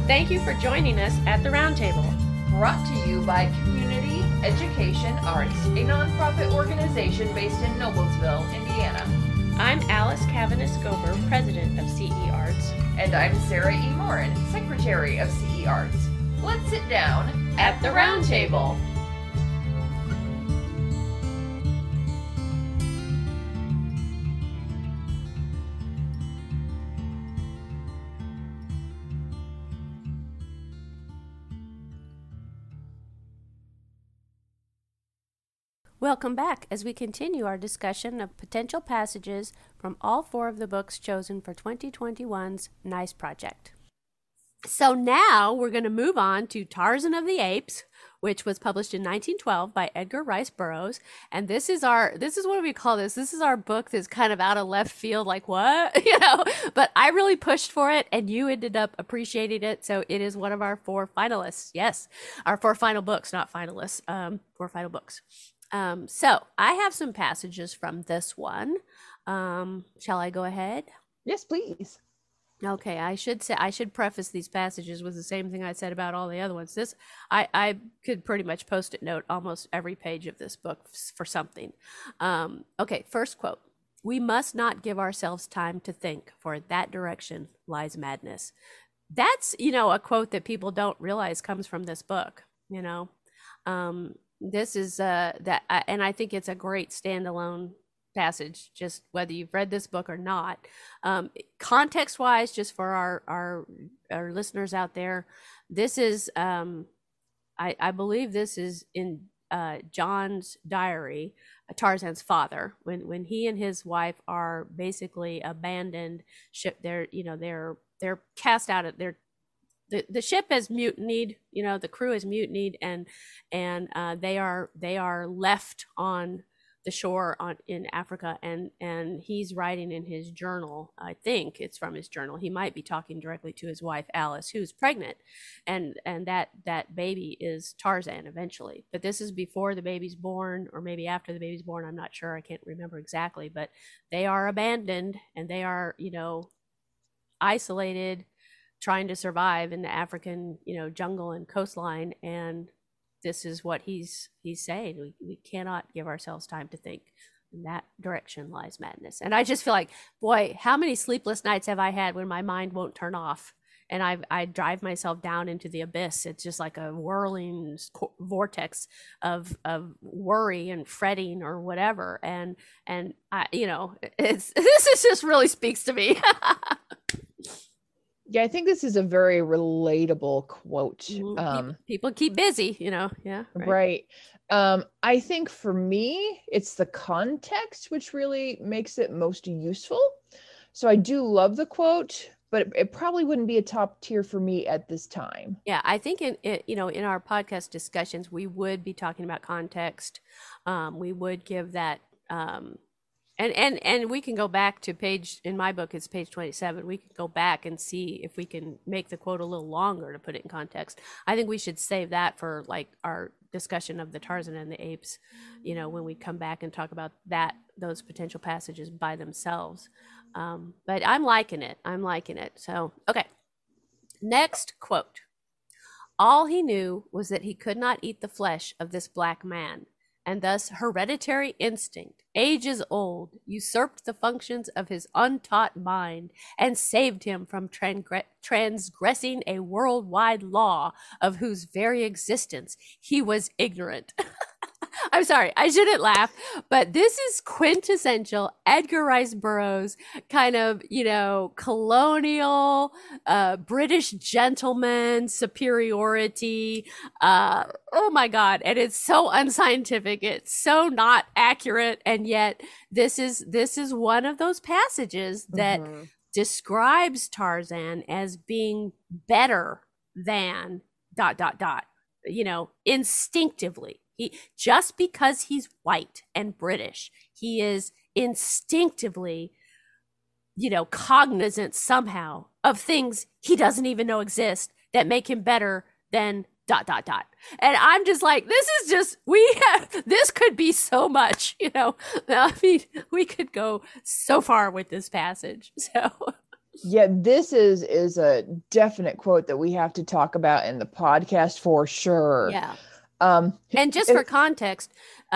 Thank you for joining us at the Roundtable. Brought to you by Community Education Arts, a nonprofit organization based in Noblesville, Indiana. I'm Alice Cavanis-Gober, president of CE Arts. And I'm Sarah E. Morin, secretary of CE Arts. Let's sit down at the Roundtable. Welcome back as we continue our discussion of potential passages from all four of the books chosen for 2021's NICE project. So now we're going to move on to Tarzan of the Apes, which was published in 1912 by Edgar Rice Burroughs. And this is what do we call this? This is our book that's kind of out of left field, like what? But I really pushed for it and you ended up appreciating it. So it is one of our four finalists. Yes, our four final books, not finalists, four final books. So I have some passages from this one. Shall I go ahead? Yes, please. Okay, I should preface these passages with the same thing I said about all the other ones. I could pretty much post-it note almost every page of this book for something. Okay, first quote. We must not give ourselves time to think, for in that direction lies madness. That's, a quote that people don't realize comes from this book, This is and I think it's a great standalone passage, just whether you've read this book or not. Context wise, just for our listeners out there, this is I believe this is in John's diary, Tarzan's father, when he and his wife are basically abandoned ship. They're cast out of their the ship has mutinied, the crew has mutinied, and they are left on the shore in Africa, and he's writing in his journal. I think it's from his journal. He might be talking directly to his wife Alice, who's pregnant, and that baby is Tarzan eventually. But this is before the baby's born, or maybe after the baby's born. I'm not sure. I can't remember exactly. But they are abandoned, and they are isolated, trying to survive in the African, jungle and coastline. And this is what he's saying. We cannot give ourselves time to think. In that direction lies madness. And I just feel like, boy, how many sleepless nights have I had when my mind won't turn off and I drive myself down into the abyss. It's just like a whirling vortex of worry and fretting or whatever. And I, this just really speaks to me. Yeah, I think this is a very relatable quote. People keep busy, yeah. Right. I think for me, it's the context which really makes it most useful. So I do love the quote, but it probably wouldn't be a top tier for me at this time. Yeah, I think in our podcast discussions, we would be talking about context. We would give that. And we can go back to in my book, it's page 27. We can go back and see if we can make the quote a little longer to put it in context. I think we should save that for like our discussion of the Tarzan and the Apes, when we come back and talk about those potential passages by themselves. But I'm liking it. So, okay. Next quote. All he knew was that he could not eat the flesh of this black man. And thus hereditary instinct, ages old, usurped the functions of his untaught mind and saved him from transgressing a worldwide law of whose very existence he was ignorant. I'm sorry, I shouldn't laugh, but this is quintessential Edgar Rice Burroughs kind of, colonial, British gentleman superiority. Oh my God. And it's so unscientific. It's so not accurate. And yet this is one of those passages that describes Tarzan as being better than ... instinctively. Just because he's white and British, he is instinctively, cognizant somehow of things he doesn't even know exist that make him better than ... And I'm just like, this could be so much, I mean, we could go so far with this passage. So Yeah, this is a definite quote that we have to talk about in the podcast for sure. Yeah. Um, And just for context,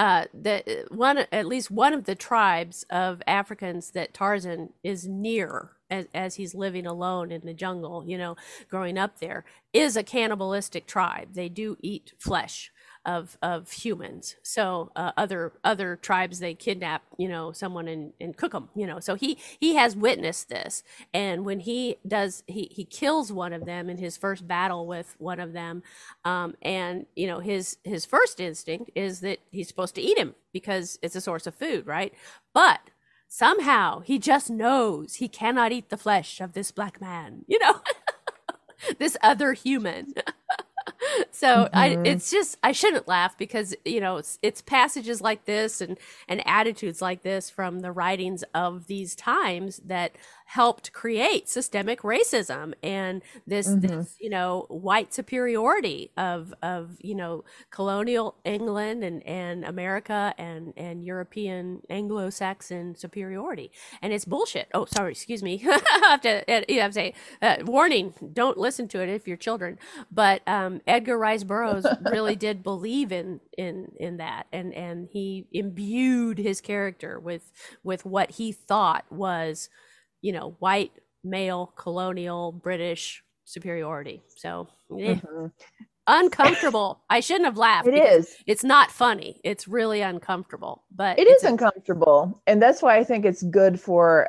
at least one of the tribes of Africans that Tarzan is near as he's living alone in the jungle, growing up there, is a cannibalistic tribe. They do eat flesh of humans. So other tribes, they kidnap someone and cook them. So he has witnessed this, and when he does, he kills one of them in his first battle with one of them, and his first instinct is that he's supposed to eat him because it's a source of food, right? But somehow he just knows he cannot eat the flesh of this black man, this other human. So I shouldn't laugh because it's passages like this and attitudes like this from the writings of these times that helped create systemic racism and this white superiority of colonial England and America and European Anglo-Saxon superiority, and it's bullshit. Oh, sorry, excuse me. I have to say, warning: don't listen to it if you're children. But Edgar Rice Burroughs really did believe in that, and he imbued his character with what he thought was white male colonial British superiority. So uncomfortable. I shouldn't have laughed. It is. It's not funny. It's really uncomfortable, but it is uncomfortable, and that's why I think it's good for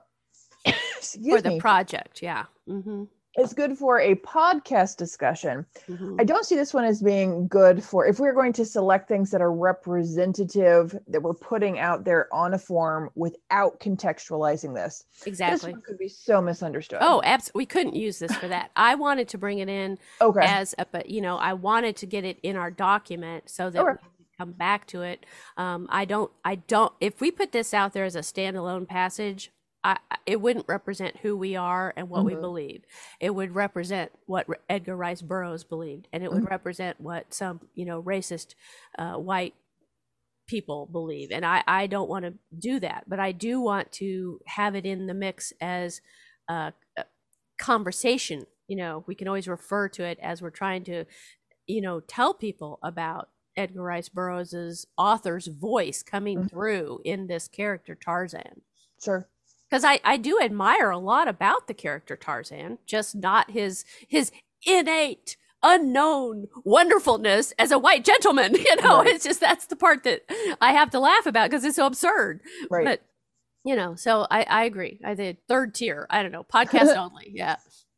for the project. Yeah. It's good for a podcast discussion. I don't see this one as being good for, if we're going to select things that are representative, that we're putting out there on a form without contextualizing this. Exactly. This one could be so misunderstood. Oh, absolutely. We couldn't use this for that. I wanted to bring it in as but I wanted to get it in our document so that we can come back to it. I don't, if we put this out there as a standalone passage, it wouldn't represent who we are and what we believe. It would represent what Edgar Rice Burroughs believed, and it would represent what some, racist white people believe. And I don't want to do that, but I do want to have it in the mix as a conversation. We can always refer to it as we're trying to, tell people about Edgar Rice Burroughs's author's voice coming through in this character Tarzan. Sure. Because I do admire a lot about the character Tarzan, just not his innate, unknown wonderfulness as a white gentleman. Right. It's just, that's the part that I have to laugh about because it's so absurd. Right. But, so I agree. I think third tier, I don't know, podcast only. Yeah.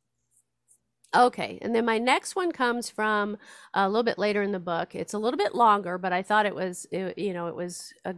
Okay. And then my next one comes from a little bit later in the book. It's a little bit longer, but I thought it was a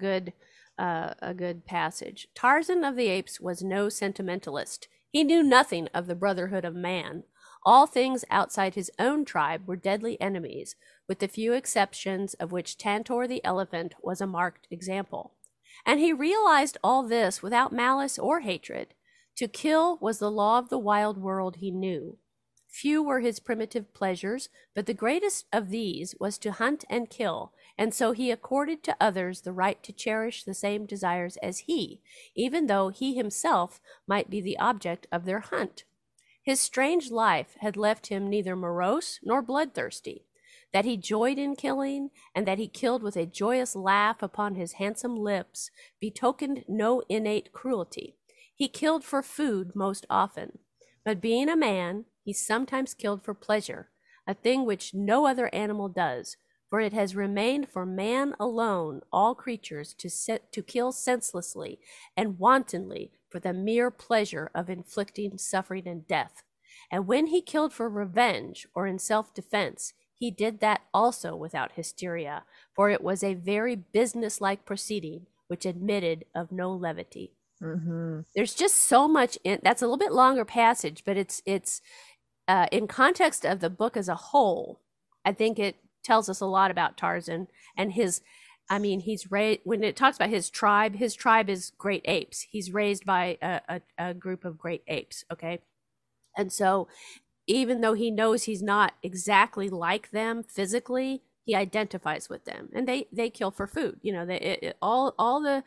good passage. Tarzan of the Apes was no sentimentalist. He knew nothing of the brotherhood of man. All things outside his own tribe were deadly enemies, with the few exceptions of which Tantor the elephant was a marked example. And he realized all this without malice or hatred. To kill was the law of the wild world he knew. Few were his primitive pleasures, but the greatest of these was to hunt and kill, and so he accorded to others the right to cherish the same desires as he, even though he himself might be the object of their hunt. His strange life had left him neither morose nor bloodthirsty. That he joyed in killing, and that he killed with a joyous laugh upon his handsome lips, betokened no innate cruelty. He killed for food most often, but being a man, he sometimes killed for pleasure, a thing which no other animal does, for it has remained for man alone, all creatures, to kill senselessly and wantonly for the mere pleasure of inflicting suffering and death. And when he killed for revenge or in self-defense, he did that also without hysteria, for it was a very business-like proceeding which admitted of no levity. There's just so much that's a little bit longer passage, but it's in context of the book as a whole, I think it tells us a lot about Tarzan and he's raised, when it talks about his tribe is great apes. He's raised by a group of great apes, okay? And so even though he knows he's not exactly like them physically, he identifies with them, and they kill for food.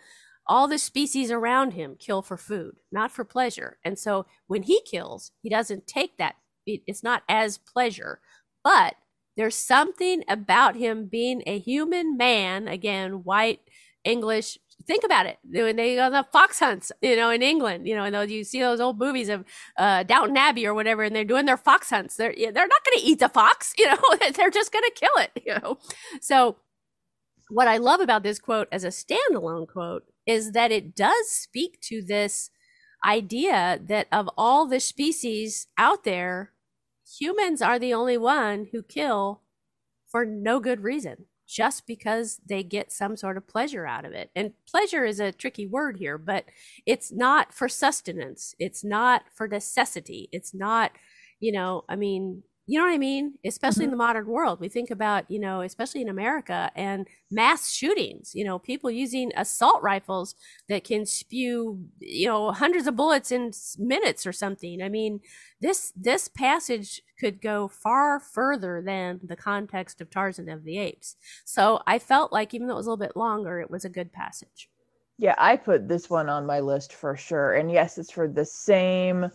all the species around him kill for food, not for pleasure. And so when he kills, he doesn't take that. It's not as pleasure, but there's something about him being a human man, again, white, English. Think about it. When they go on the fox hunts, in England, and you see those old movies of Downton Abbey or whatever, and they're doing their fox hunts. They're not going to eat the fox, they're just going to kill it, So what I love about this quote as a standalone quote is that it does speak to this idea that of all the species out there, humans are the only one who kill for no good reason, just because they get some sort of pleasure out of it. And pleasure is a tricky word here, but it's not for sustenance. It's not for necessity. It's not, you know what I mean? Especially in the modern world, we think about, especially in America and mass shootings, people using assault rifles that can spew, hundreds of bullets in minutes or something. I mean, this passage could go far further than the context of Tarzan of the Apes. So I felt like even though it was a little bit longer, it was a good passage. Yeah, I put this one on my list for sure. And yes, it's for the same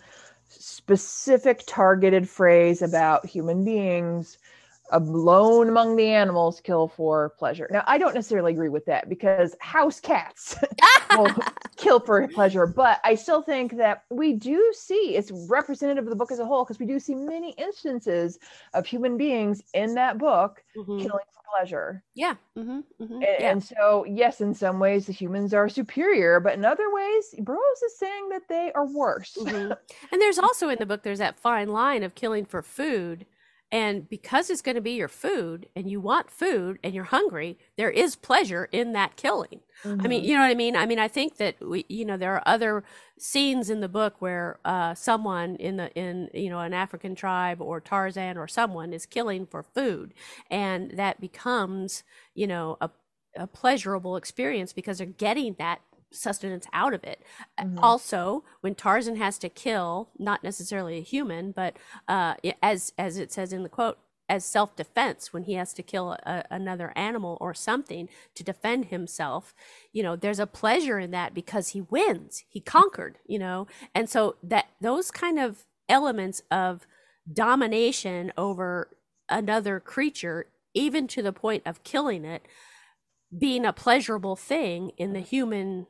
specific targeted phrase about human beings alone among the animals kill for pleasure. Now, I don't necessarily agree with that because house cats will kill for pleasure, but I still think that we do see it's representative of the book as a whole because we do see many instances of human beings in that book killing for pleasure. Yeah. And so, yes, in some ways the humans are superior, but in other ways, Burroughs is saying that they are worse. And there's also in the book, there's that fine line of killing for food. And because it's going to be your food and you want food and you're hungry, there is pleasure in that killing. I mean, you know what I mean? I mean, I think that there are other scenes in the book where someone in an African tribe or Tarzan or someone is killing for food, and that becomes, a pleasurable experience because they're getting that sustenance out of it. Also, when Tarzan has to kill, not necessarily a human, but as it says in the quote, as self-defense, when he has to kill another animal or something to defend himself, there's a pleasure in that because he wins, he conquered, and so that those kind of elements of domination over another creature, even to the point of killing it, being a pleasurable thing in human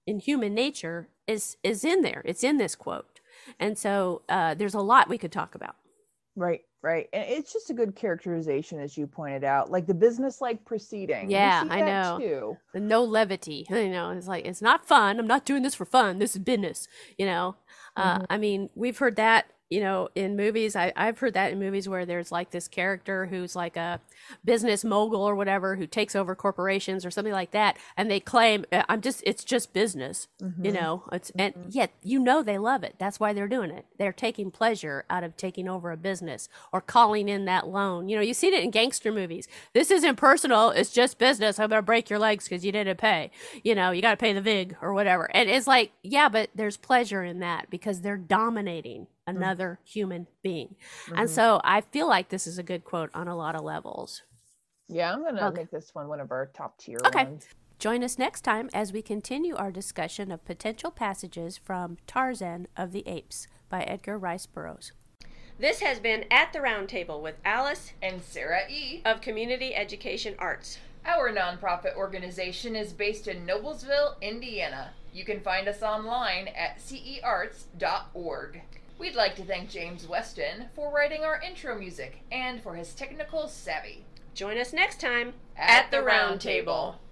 nature is in there. It's in this quote. And so there's a lot we could talk about. Right. And it's just a good characterization, as you pointed out, like the business-like proceeding. Yeah, I know. Too. The no levity. It's like, it's not fun. I'm not doing this for fun. This is business, I mean, we've heard that, in movies. I've heard that in movies where there's like this character who's like a business mogul or whatever who takes over corporations or something like that, and they claim it's just business, and yet they love it. That's why they're doing it. They're taking pleasure out of taking over a business or calling in that loan. You've seen it in gangster movies. This isn't personal. It's just business. I'm gonna break your legs because you didn't pay. You got to pay the VIG or whatever. And it's like, yeah, but there's pleasure in that because they're dominating another human being. And so I feel like this is a good quote on a lot of levels. Yeah, I'm going to make this one of our top tier ones. Join us next time as we continue our discussion of potential passages from Tarzan of the Apes by Edgar Rice Burroughs. This has been At the Round Table with Alice and Sarah E. of Community Education Arts. Our nonprofit organization is based in Noblesville, Indiana. You can find us online at cearts.org. We'd like to thank James Weston for writing our intro music and for his technical savvy. Join us next time at the Round Table.